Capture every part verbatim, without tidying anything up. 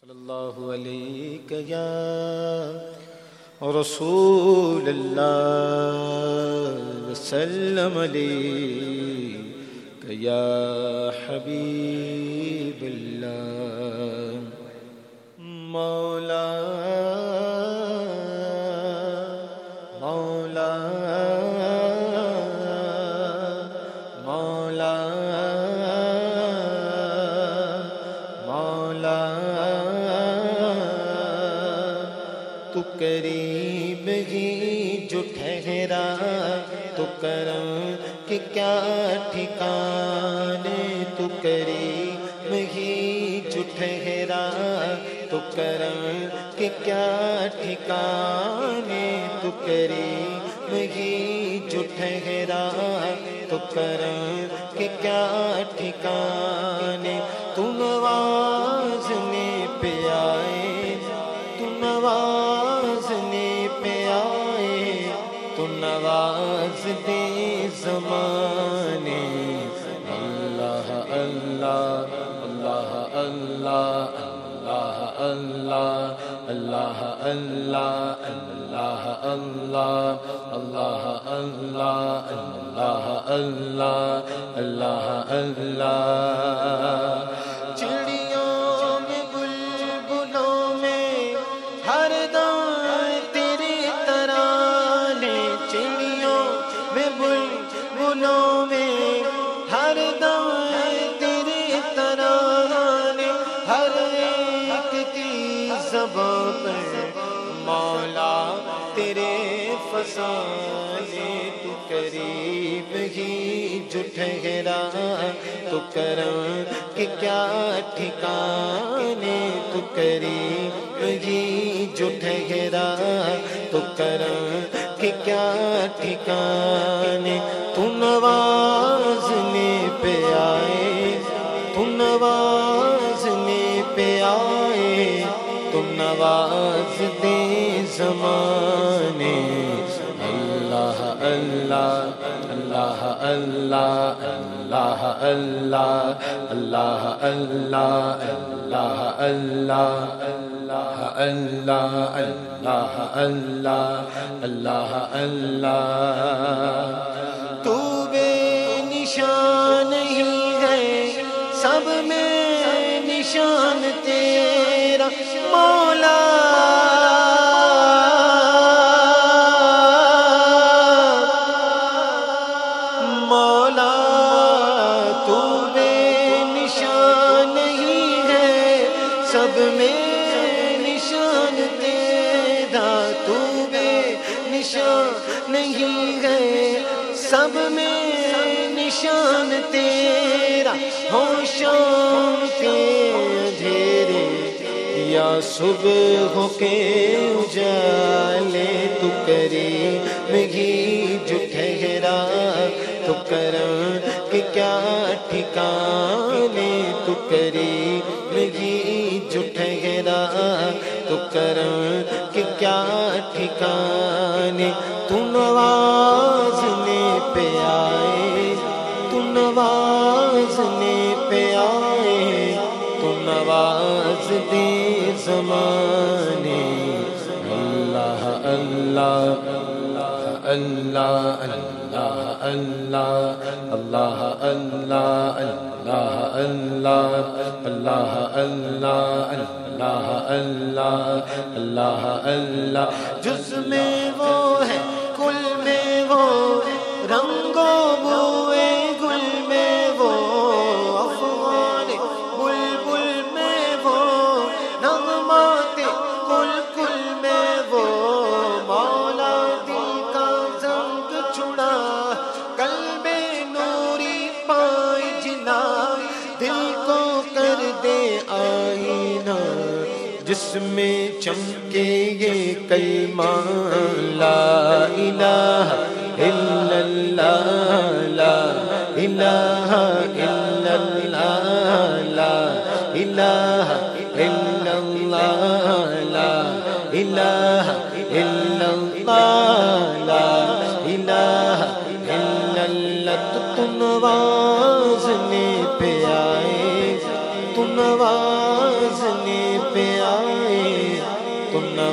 صلی اللہ علیہ یا رسول اللہ وسلم علیہ یا حبیب اللہ مولا مولا مولا مولا تو قریب ہی جو ٹھہرا تو کرم کہ کیا ٹھکانے تو قریب ہی جو ٹھہرا تو کرم کہ کیا ٹھکانے تو قریب ہی جو ٹھہرا تو کرم کہ کیا ٹھکانے تو نوازنے پہ آئے تو نوازنے پہ آئے تو نواز دے زمانے اللہ اللہ اللہ اللہ اللہ اللہ اللہ اللہ اللہ اللہ اللہ اللہ اللہ اللہ اللہ چڑیوں میں بلبلوں میں ہر دم تیرے ترانے چڑیوں میں بلبلوں میں ہر دم تیرے ترانے ہر ایک کی زبان پر مولا تیرے فسانے تو قریب ہی جو ٹھہرا تو کرم کہ کیا ٹھکانے تو قریب ہی جو ٹھہرا تو کرم کہ کیا ٹھکانے تو نوازنے پہ آئے تو نوازنے پہ آئے تو نواز دے زمانے اللہ اللہ اللہ اللہ اللہ اللہ اللہ اللہ اللہ اللہ اللہ اللہ اللہ اللہ اللہ تو بے نشان نہیں ہے سب میں نشان تیرا مولا مولا تو بے نشان نہیں ہے سب میں نشان تیرا تو بے نشان نہیں ہے سب میں نشان تیرا ہو شام کے اندھیرے یا صبح کے اجالے تو قریب ہی جو ٹھہرا تو کرم کہ کیا ٹھکانے تو قریب ہی جو ٹھہرا تو کرم کہ کیا ٹھکانے تو نوازنے پہ آئے تو نوازنے پہ آئے تو نواز دے زمانے اللہ اللہ اللہ اللہ اللہ اللہ اللہ اللہ اللہ اللہ اللہ اللہ اللہ اللہ اللہ جز میں وہ ہے کل میں وہ رنگو بوئے گل میں وہ افغان بلبل میں وہ نغمات کل کل میں وہ مولا دل کا زنگ چھڑا قلب نوری پائے جنا دل کو کر دے آئینہ جس میں چمکے یہ کلمہ لا الہ الا اللہ لا الہ الا اللہ لا الہ الا اللہ لا الہ الا اللہ لا الہ الا اللہ تو نوازنے پہ آئے تو نوازنے پہ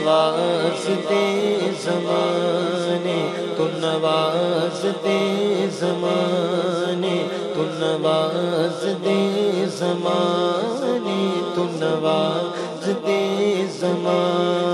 نوازتے زمانے تو نوازتے زمانے تو نوازتے زمانے تو نوازتے زمانے